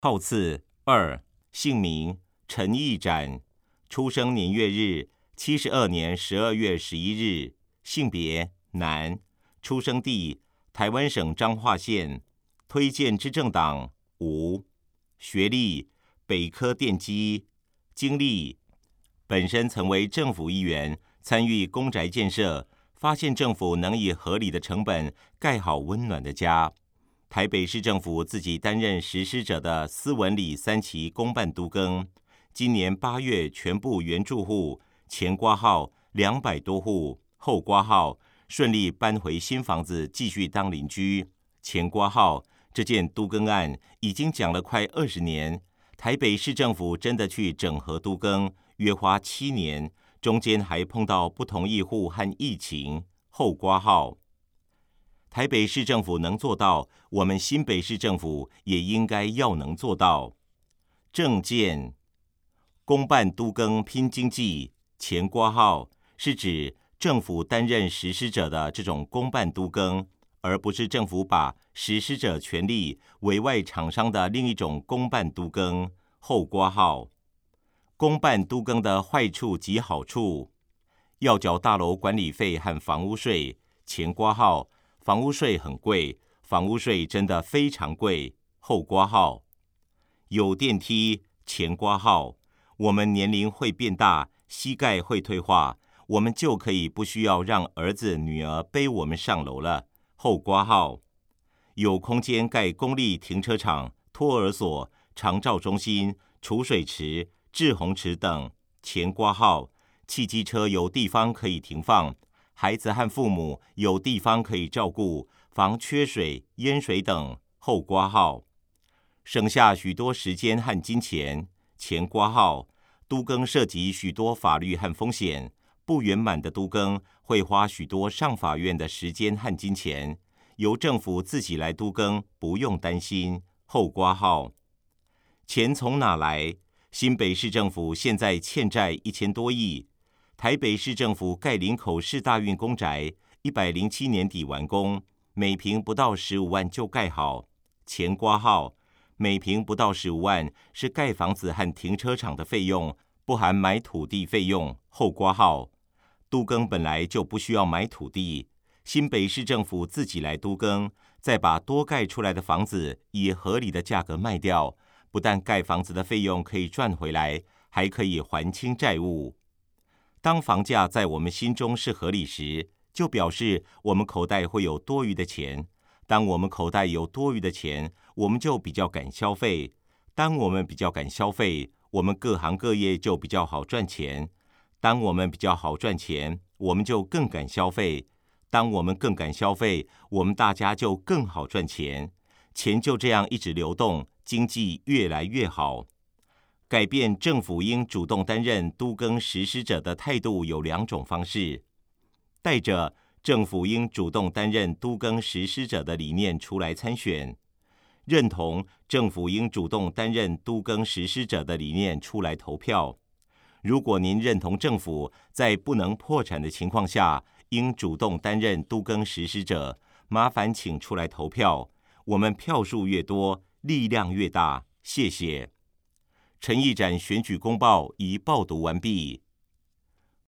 号次2，姓名陈义展，出生年月日72年12月11日，性别男，出生地台湾省彰化县，推荐之政党无，学历北科电机，经历本身曾为政府议员，参与公宅建设，发现政府能以合理的成本盖好温暖的家。台北市政府自己担任实施者的斯文里3期公办都更，今年8月全部原住户前挂号200多户，后挂号顺利搬回新房子继续当邻居。前挂号这件都更案已经讲了快20年，台北市政府真的去整合都更，约花7年，中间还碰到不同意户和疫情，后挂号。台北市政府能做到，我们新北市政府也应该要能做到。政见公办都更拼经济，前挂号是指政府担任实施者的这种公办都更，而不是政府把实施者权利委外厂商的另一种公办都更，后挂号。公办都更的坏处及好处，要缴大楼管理费和房屋税，前挂号房屋税很贵，房屋税真的非常贵，后挂号。有电梯，前挂号，我们年龄会变大，膝盖会退化，我们就可以不需要让儿子女儿背我们上楼了，后挂号。有空间盖公立停车场、托儿所、长照中心、储水池、滞洪池等，前挂号。汽机车有地方可以停放，孩子和父母有地方可以照顾，防缺水、淹水等，后挂号。省下许多时间和金钱，前挂号。都更涉及许多法律和风险，不圆满的都更会花许多上法院的时间和金钱，由政府自己来都更，不用担心，后挂号。钱从哪来？新北市政府现在欠债1000多亿，台北市政府盖林口市大运公宅107年底完工，每坪不到15万就盖好，前挂号。每坪不到15万是盖房子和停车场的费用，不含买土地费用，后挂号。都更本来就不需要买土地，新北市政府自己来都更，再把多盖出来的房子以合理的价格卖掉，不但盖房子的费用可以赚回来，还可以还清债务。当房价在我们心中是合理时，就表示我们口袋会有多余的钱。当我们口袋有多余的钱，我们就比较敢消费。当我们比较敢消费，我们各行各业就比较好赚钱。当我们比较好赚钱，我们就更敢消费。当我们更敢消费，我们大家就更好赚钱。钱就这样一直流动，经济越来越好。改变政府应主动担任都更实施者的态度有2种方式：带着政府应主动担任都更实施者的理念出来参选，认同政府应主动担任都更实施者的理念出来投票。如果您认同政府在不能破产的情况下应主动担任都更实施者，麻烦请出来投票，我们票数越多，力量越大。谢谢。陈义展选举公报已报读完毕。